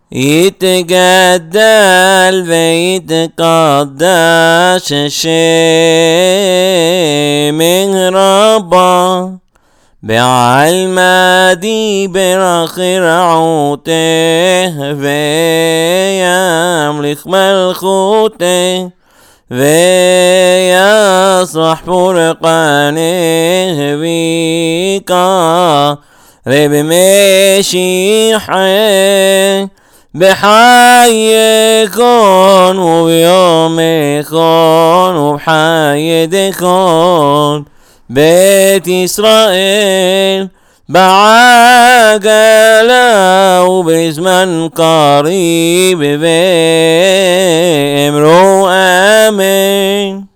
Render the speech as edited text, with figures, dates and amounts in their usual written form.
يتجدل ويتقدس اسمه ربا بعلمدي برخي رعوته ويملك ملكوته ويصلح فرقانه بك وبمشيحه بحيكون وبيومكون وبحيدكون بيت إسرائيل بعجلة وبزمن قريب بأمره آمين.